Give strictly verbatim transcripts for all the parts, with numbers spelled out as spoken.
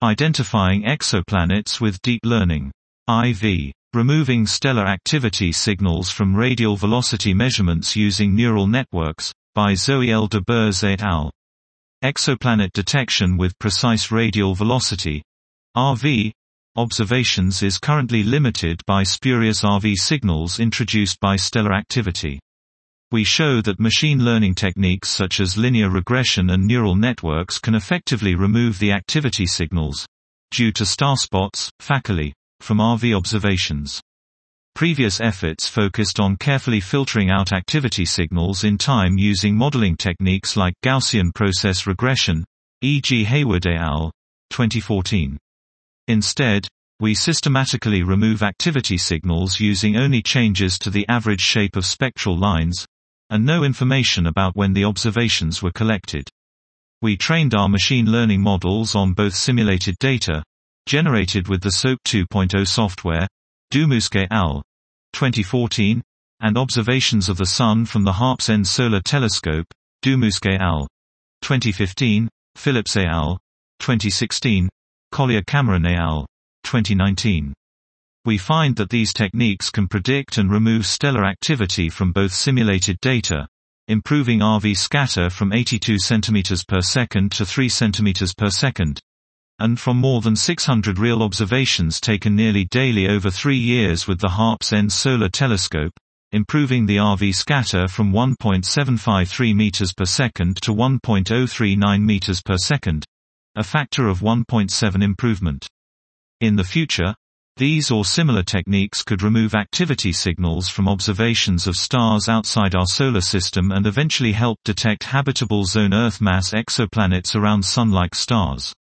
Identifying exoplanets with deep learning. I V. Removing stellar activity signals from radial velocity measurements using neural networks, by Zoe L. de Boers et al. Exoplanet detection with precise radial velocity R V observations is currently limited by spurious R V signals introduced by stellar activity. We show that machine learning techniques such as linear regression and neural networks can effectively remove the activity signals, due to star spots, faculae, from R V observations. Previous efforts focused on carefully filtering out activity signals in time using modeling techniques like Gaussian process regression, for example Hayward et al. twenty fourteen. Instead, we systematically remove activity signals using only changes to the average shape of spectral lines, and no information about when the observations were collected. We trained our machine learning models on both simulated data, generated with the SOAP two point oh software, Dumusk et al. twenty fourteen, and observations of the Sun from the Harps-N Solar Telescope, Dumusk et al. twenty fifteen, Phillips et al. twenty sixteen, Collier-Cameron et al. twenty nineteen. We find that these techniques can predict and remove stellar activity from both simulated data, improving R V scatter from eighty-two centimeters per second to three centimeters per second, and from more than six hundred real observations taken nearly daily over three years with the Harps-N Solar Telescope, improving the R V scatter from one point seven five three meters per second to one point zero three nine meters per second, a factor of one point seven improvement. In the future, these or similar techniques could remove activity signals from observations of stars outside our solar system and eventually help detect habitable zone Earth mass exoplanets around Sun-like stars.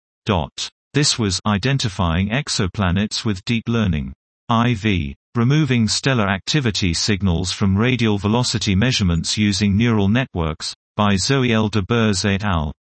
This was Identifying Exoplanets with Deep Learning. I V. Removing stellar activity signals from radial velocity measurements using neural networks, by Zoe L. de Boers et al.